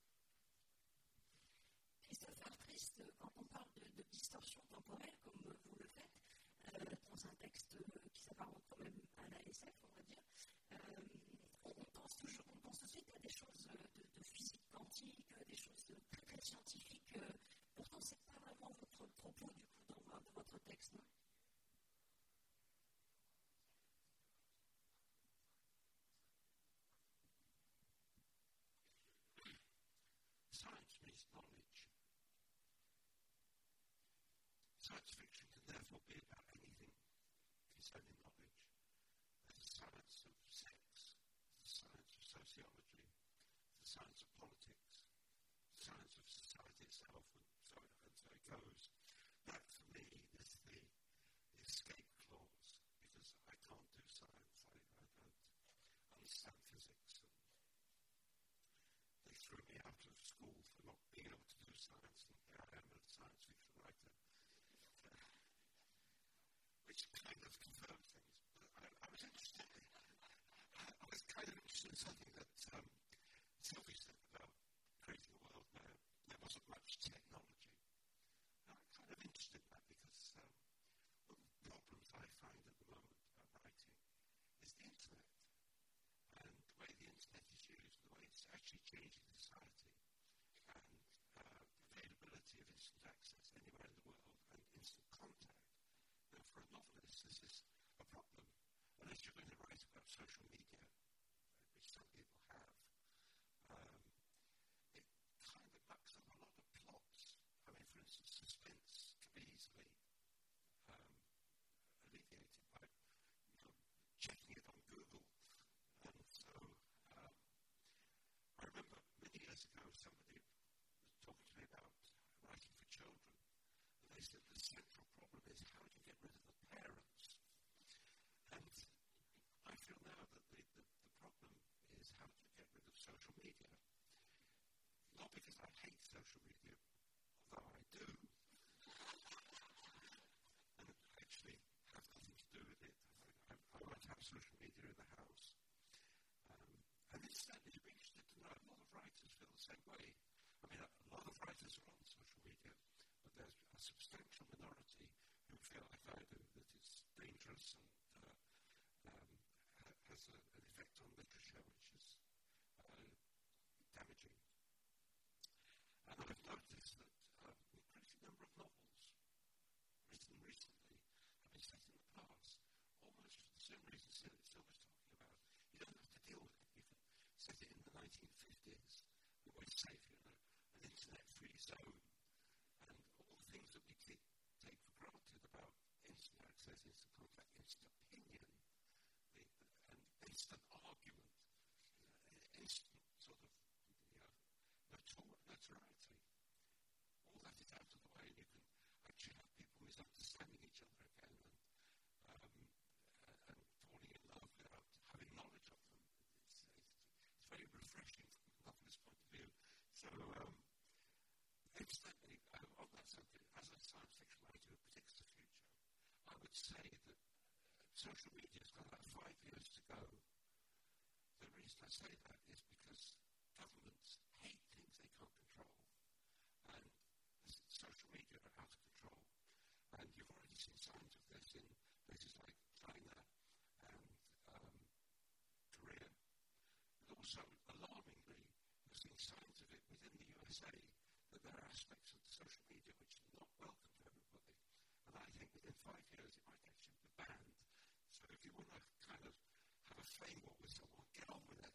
Speaker 1: Christophe Artrist, quand on parle de, de distorsion temporelle, comme vous le faites, euh, dans un texte qui s'apparente quand même à la S F, on va dire, euh, on, pense toujours, on pense tout de suite à des choses de, de physique quantique, des choses très, très scientifiques. Euh, pourtant, ce n'est pas vraiment votre propos, du coup, dans, dans votre texte, non?
Speaker 5: Science means knowledge. Science fiction can therefore be about anything concerning knowledge. There's the science of sex, the science of sociology, the science of politics, the science of society itself, and so, and so it goes. That, for me, is the escape clause, because I can't do science. I, I don't understand physics. And they threw me out of school for not being able to do science, and here I am a science fiction writer. Which kind of confirmed things. But I, I was interested. I, I was kind of interested in something that um, Sylvie said about creating a world where there wasn't much technology. And I'm kind of interested in that because um, one of the problems I find at the moment about writing is the internet and the way the internet is used, the way it's actually changing society, and uh, availability of instant access anywhere in the world and instant contact. Now, for a novelist, this is a problem. Unless you're going to write about social media, which some people have, um, it kind of mucks up a lot of plots. I mean, for instance, suspense can be easily um, alleviated by you know, checking it on Google. And so, um, I remember many years ago, somebody was talking to me about writing for children. And they said the central problem is how do you get rid of the parents? And I feel now that the, the, the problem is how do you get rid of social media? Not because I hate social media, although I do, and it actually has nothing to do with it. I, I, I won't have social media in the house. Um, and incidentally, you'd be interested to know a lot of writers feel the same way. I mean, a, a lot of writers are on social media, but there's a substantial minority who dangerous and uh, um, ha- has a, an effect on literature which is uh, damaging. And I've noticed that um, an increasing number of novels written recently have been set in the past, almost for the same reason Sil was talking about. You don't have to deal with it. You can set it in the nineteen fifties. You're always safe, you know, an internet-free zone, and all the things that we keep, take for granted about instant access, instant contact, instant opinion, the, and instant argument, you know, instant sort of, you know, notor- notoriety. All that is out of the way, and you can actually have people misunderstanding each other again and, um, uh, and falling in love without having knowledge of them. It's, it's, it's very refreshing from a novelist's point of view. So, um, incidentally, uh, on that subject, as a science fiction writer who predicts the future, I would say that uh, social media has got about five years to go. The reason I say that is because governments hate things they can't control, and social media are out of control. And you've already seen signs of this in places like China and um, Korea. But also, alarmingly, you're seeing signs of it within the U S A, that there are aspects of the social media which are not welcome to everybody. And I think within five years it might actually be banned. So if you want to kind of have a flame war with someone, get on with it.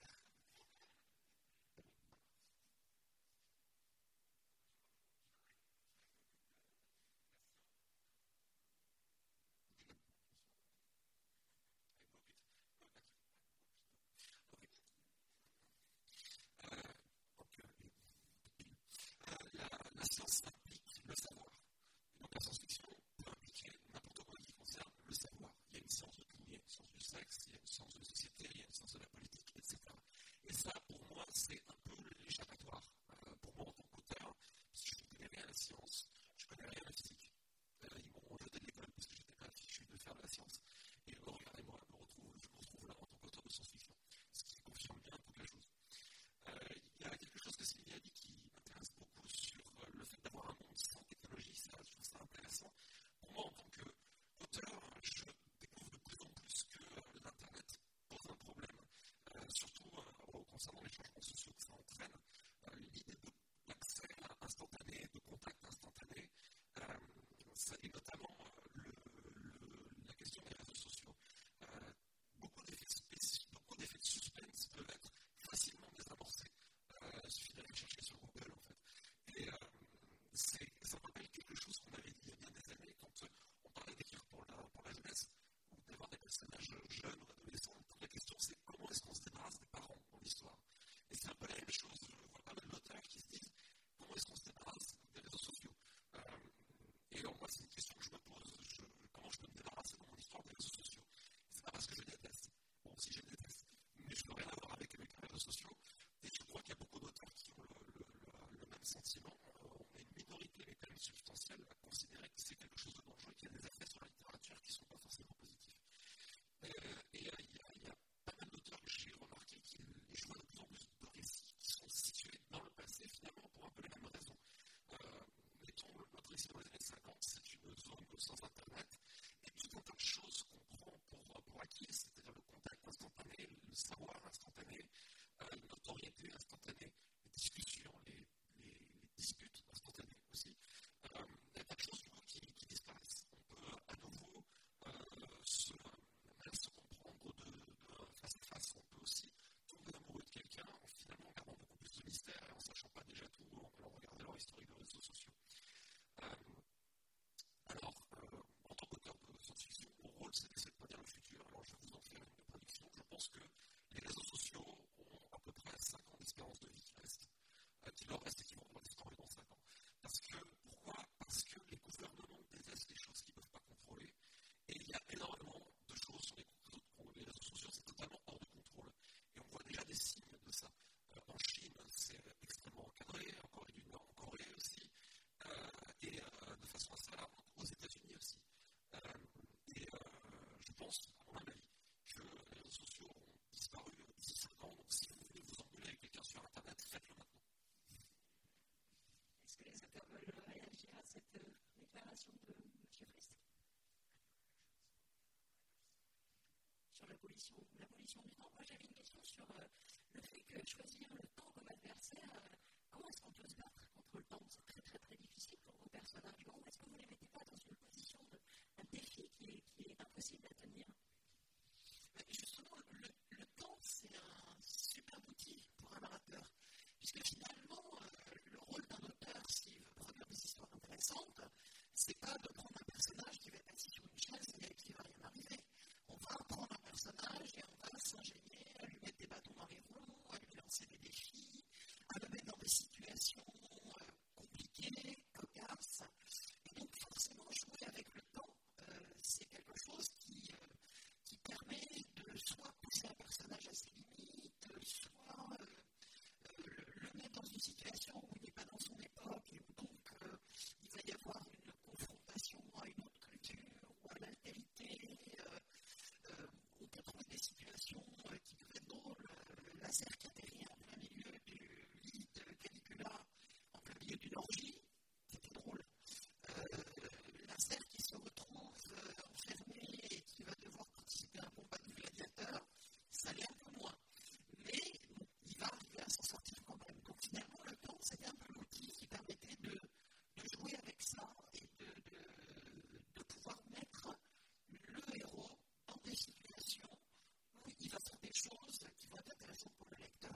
Speaker 4: La science implique le savoir. Donc la science-fiction peut impliquer n'importe quoi qui concerne le savoir. Il y a une science de tout, il y a une science du sexe, il y a une science de la société, il y a une science de la politique, et cetera. Et ça, pour moi, c'est un peu l'échappatoire. Euh, pour moi, en tant qu'auteur, parce que je ne connais rien à la science, je ne connais rien à la physique. Euh, ils m'ont jeté de l'école parce que je n'étais pas fichu de faire de la science. Et euh, regardez-moi, je me retrouve, je me retrouve là en tant qu'auteur de science-fiction. Ce qui confirme bien toute la chose. Euh, il y a quelque chose que Sylvie a dit qui m'intéresse beaucoup sur euh, le fait d'avoir un monde sans technologie. Ça, je trouve ça intéressant. Pour moi, en tant qu'auteur, je découvre de plus en plus que euh, l'Internet pose un problème, euh, surtout euh, concernant les changements sociaux que ça entraîne. Euh, L'idée de l'accès instantané, de contact instantané, euh, ça, et notamment euh, le, le, la question des réseaux sociaux. Euh, beaucoup d'effets spécifiques, beaucoup d'effets de suspense peuvent être facilement désamorcés. Euh, il suffit d'aller chercher sur Google, en fait. Et euh, ça me rappelle quelque chose qu'on avait dit il y a bien des années quand euh, on parlait d'écrire pour la, pour la jeunesse, ou d'avoir des personnages jeunes ou adolescents. La question, c'est comment est-ce qu'on se débarrasse des parents dans l'histoire. Et c'est un peu la même chose. Je vois pas mal d'auteurs qui se disent comment est-ce qu'on se débarrasse des réseaux sociaux. Euh, et alors, moi, c'est une question que je me pose. Je, comment je peux me débarrasser dans mon histoire des réseaux sociaux. C'est pas parce que je les déteste. Bon, si je les déteste, mais je ne veux rien avoir avec, avec les réseaux sociaux. Et je crois qu'il y a beaucoup d'auteurs qui ont le, le, le, le même sentiment. Euh, on est une minorité, mais quand même substantielle, à considérer que c'est quelque chose de dangereux, qu'il y a des effets sur la littérature qui ne sont pas forcément positifs. Euh, et euh, il, y a, il y a pas mal d'auteurs que j'ai remarqué qui jouent de plus en plus de récits qui sont situés dans le passé, finalement, pour un peu les mêmes raisons. Euh, mettons, notre récit dans les années cinquante, c'est une zone sans Internet, et tout un tas de choses qu'on prend pour, pour acquis, c'est-à-dire le contact instantané, le savoir instantané, euh, une notoriété instantanée, les discussions, les, les, les disputes instantanées aussi. Euh, il y a pas de choses du coup qui, qui disparaissent. On peut à nouveau euh, se, même se comprendre de, de face à face. On peut aussi tomber amoureux de quelqu'un en finalement gardant beaucoup plus de mystère et en sachant pas déjà tout, en allant regarder leur historique de réseaux sociaux. Euh, alors, euh, en tant qu'auteur de science-fiction, mon rôle c'est d'essayer de prédire le futur. Alors je vais vous en faire une prédiction. Je pense que les réseaux sociaux ont à peu près cinq ans d'espérance de vie qui reste, euh, qui leur reste et qui vont avoir disparu dans cinq ans. Parce que, pourquoi ? Parce que les gouvernements détestent les choses qu'ils ne peuvent pas contrôler. Et il y a énormément de choses sur les, les réseaux sociaux, c'est totalement hors de contrôle. Et on voit déjà des signes de ça. Euh, en Chine, c'est extrêmement encadré, en Corée du Nord, en Corée aussi, euh, et euh, de façon assez alarmante aux États-Unis aussi. Euh, et euh, je pense, à mon avis, que les réseaux sociaux auront disparu d'ici cinq ans. Donc si vous voulez vous engueuler avec quelqu'un sur Internet, faites-le maintenant.
Speaker 1: Est-ce que les auteurs veulent réagir à cette déclaration de M. Frist ? l'abolition, l'abolition du temps. Moi, j'avais une question sur euh, le fait que choisir le temps comme adversaire, euh, comment est-ce qu'on peut se battre contre le temps? C'est très, très, très difficile pour vos personnages. Non? Est-ce que vous ne les mettez pas dans une position d'un défi qui est, qui est impossible à tenir?
Speaker 4: Justement, le, le temps, c'est un super outil pour un narrateur, puisque finalement, euh, le rôle d'un auteur, s'il veut produire des histoires intéressantes, c'est pas de prendre un personnage qui va être assis sur une chaise et qui va rien arriver. On va prendre un personnage et on va s'ingénier à lui mettre des bâtons dans les roues, à lui lancer des défis, à le mettre dans des situations euh, compliquées, cocasses. Et donc, forcément, jouer avec le temps, euh, c'est quelque chose qui, euh, qui permet de soit pousser un personnage à ses limites, soit euh, euh, le, le mettre dans une situation où il n'est pas dans son époque et où donc euh, il va y avoir une confrontation à une autre culture ou à l'altérité. Euh, euh, on peut trouver des situations euh, qui peuvent être drôles. Euh, le laser qui atterrit en plein milieu du lit de Caligula, en plein milieu d'une orgie, c'était drôle. Euh, le laser qui se retrouve euh, enfermé et qui va devoir participer à un combat de gladiateurs, ça l'est un peu moins. Mais il va arriver à s'en sortir quand même. Donc finalement, le temps, c'était un peu l'outil qui permettait de, de jouer avec ça et de, de, de pouvoir mettre le héros dans des situations où il va faire des choses qui vont être intéressantes pour le lecteur.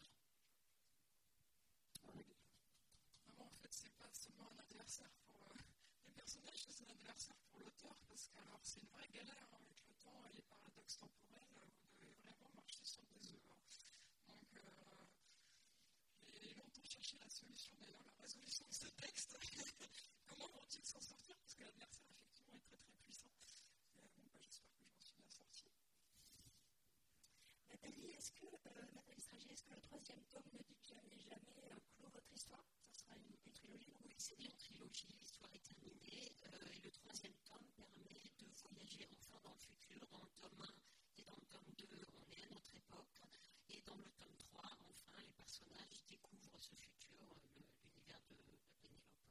Speaker 3: Vraiment, en fait, c'est pas seulement un adversaire pour euh, les personnages, c'est un adversaire pour l'auteur, parce que alors c'est une vraie galère hein, avec le temps et les paradoxes temporels, euh, vous devez vraiment marcher sur des œufs. Hein. Donc, euh, j'ai longtemps cherché la solution, d'ailleurs, la résolution de ce texte. Comment vont-ils s'en sortir? Parce que l'adversaire, effectivement, est très très puissant. Et, bon, bah, j'espère que je m'en suis bien sorti.
Speaker 1: Nathalie, est-ce que, euh, Nathalie Stragier, est-ce que le troisième tome ne dit jamais, jamais euh, clôt votre histoire? Ça sera une, une trilogie?
Speaker 2: Oui, c'est bien une trilogie, l'histoire est terminée, euh, et le troisième tome permet de voyager enfin dans le futur. Dans le tome un et dans le tome deux, on est à notre époque, et dans le tome trois, enfin, les personnages découvrent ce futur, le, l'univers de, de Pénélope.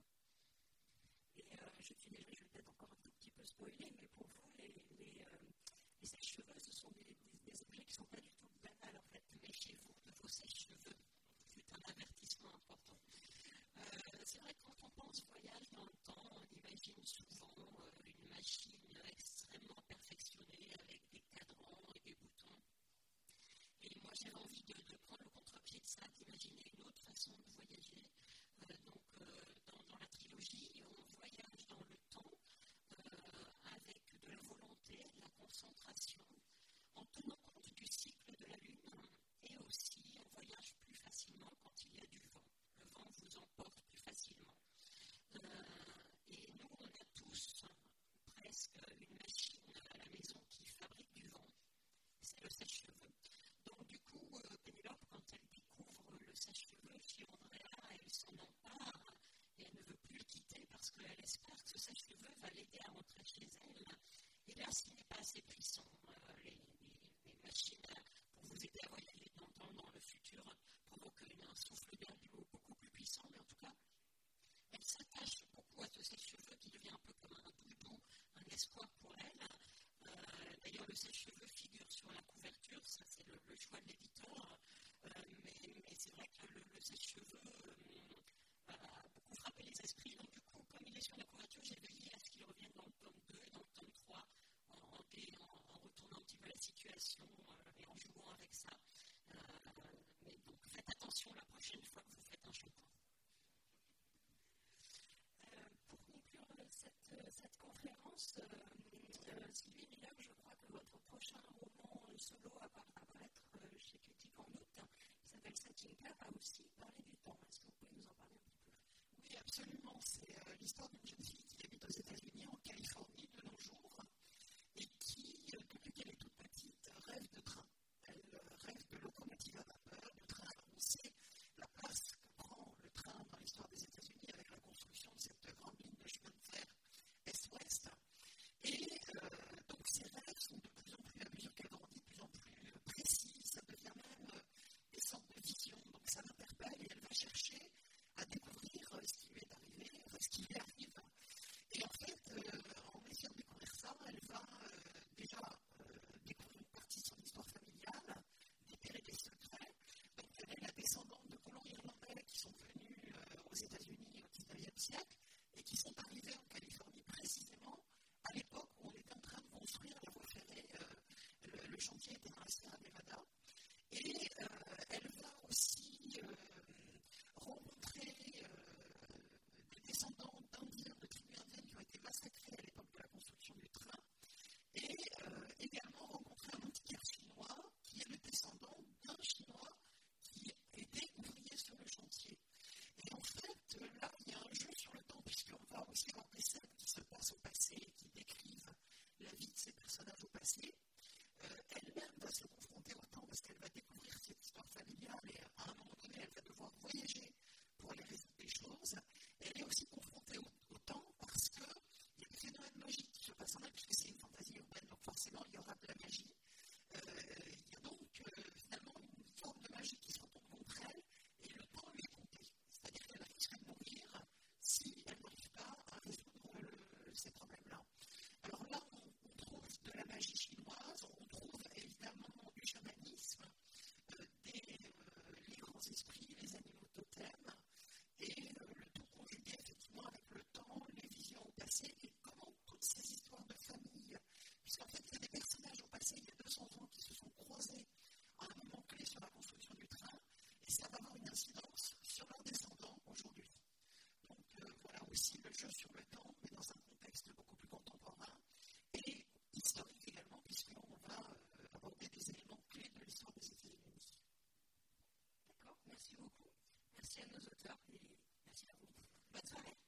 Speaker 1: Et euh, je suis déjà, je vais peut-être encore un tout petit peu spoiler, mais pour vous, les, les, euh, les sèche-cheveux, ce sont des, des, des objets qui ne sont pas du tout banals, en fait.
Speaker 2: Méfiez-vous de vos sèche-cheveux, c'est un avertissement important. Euh, c'est vrai que quand on pense voyage dans le temps, on imagine souvent euh, une machine extrêmement perfectionnée avec des cadrans et des boutons. Et moi, j'avais envie de, de prendre le contre-pied de ça, d'imaginer une autre façon de voyager. Euh, donc, euh, dans, dans la trilogie, on voyage dans le temps euh, avec de la volonté, de la concentration, en tenant compte du cycle de la Lune, et aussi on voyage plus facilement quand il y a du vent. Le vent vous emporte plus facilement. Euh, et nous, on a tous presque une machine à la maison qui fabrique du vent. C'est le sèche-cheveux. Donc du coup, euh, Pénélope, quand elle découvre le sèche-cheveux chez Andrea, elle s'en empare et elle ne veut plus le quitter parce qu'elle espère que ce sèche-cheveux va l'aider à rentrer chez elle. Et là, ce qui n'est pas assez puissant, euh, les, les, les machines pour vous aider à voyager dans le temps, dans le futur, provoquent un souffle d'air beaucoup plus puissant, mais en tout cas, elle s'attache beaucoup à ce sèche-cheveux qui devient un peu comme un doudou, un espoir pour elle. Euh, d'ailleurs, le sèche-cheveux figure sur la couverture, ça c'est le, le choix de l'éditeur, euh, mais, mais c'est vrai que le, le sèche-cheveux euh, a beaucoup frappé les esprits, donc du coup, comme il est sur la couverture, j'ai veillé à ce qu'il revienne dans le tome deux et dans le tome trois, en, en, en retournant un petit peu la situation euh, et en jouant avec ça. Euh, mais donc, faites attention la prochaine fois que vous faites un shampoing.
Speaker 1: Euh, pour conclure cette, cette conférence, euh, euh, Sylvie Miller, je crois que votre prochain roman euh, solo à apparaître euh, chez Critique en août, qui s'appelle Satinka, va aussi parler du temps. Est-ce que vous pouvez nous en parler un petit peu?
Speaker 4: Oui, absolument. C'est euh, l'histoire d'une jeune fille qui habite aux États-Unis, en Californie, de nos jours, et qui, euh, depuis qu'elle est toute petite, rêve de train. Elle euh, rêve de locomotive à vapeur, de train avancé. La place que prend le train dans l'histoire des États-Unis avec la construction de cette grande ligne de chemin de fer est-ouest. Et euh, donc ces rêves sont de plus en plus, à mesure qu'elle grandit, de plus en plus précis. Ça devient même euh, des sortes de visions. Donc ça l'interpelle et elle va chercher à découvrir euh, ce qui lui est arrivé, euh, ce qui lui arrive. Et en fait, euh, en essayant de découvrir ça, elle va euh, déjà euh, découvrir une partie de son histoire familiale siècle et qui sont arrivées en Californie précisément à l'époque où on était en train de construire la voie ferrée. Euh, le, le chantier était dans la Sierra Nevada. Et euh, elle va aussi euh, rencontrer euh, des descendants d'Indiens, de tribus indiennes qui ont été massacrés à l'époque de la construction du train. Et euh, également rencontrer un antiquaire chinois qui est le descendant d'un Chinois qui était ouvrier sur le chantier. Et en fait, là, il y a un jeu sur le temps, puisqu'on va aussi avoir des scènes qui se passent au passé et qui décrivent la vie de ces personnages au passé. Euh, elle-même va se confronter au temps parce qu'elle va découvrir cette histoire familiale et à un moment donné, elle va devoir voyager pour aller résoudre des choses. Elle est aussi confrontée au, au temps parce qu'il y a des phénomènes magiques qui se passent en elle, puisque c'est une fantaisie urbaine, donc forcément, il y aura de la magie. Euh, il y a donc euh, finalement une forme de magie qui se retourne contre elle et le temps lui est compté. C'est-à-dire qu'elle risque de mourir si elle n'arrive pas à résoudre le, ces problèmes-là. Alors là, on, on trouve de la magie chinoise, on trouve évidemment du chamanisme, euh, des, euh, les grands esprits, les animaux totems, et euh, le tout conjugué effectivement avec le temps, les visions au passé, et comment toutes ces histoires de famille, puisqu'en fait il y a des personnages au passé, il y a deux cents ans qui se sont croisés à un moment clé sur la construction du train, et ça va avoir une incidence sur leurs descendants aujourd'hui. Donc euh, voilà aussi le jeu sur le temps, mais dans un contexte beaucoup plus contemporain et historique également, puisqu'on va euh, aborder des éléments clés de l'histoire des États-Unis.
Speaker 1: D'accord, merci beaucoup. Merci à nos auteurs et merci à vous. Bonne soirée.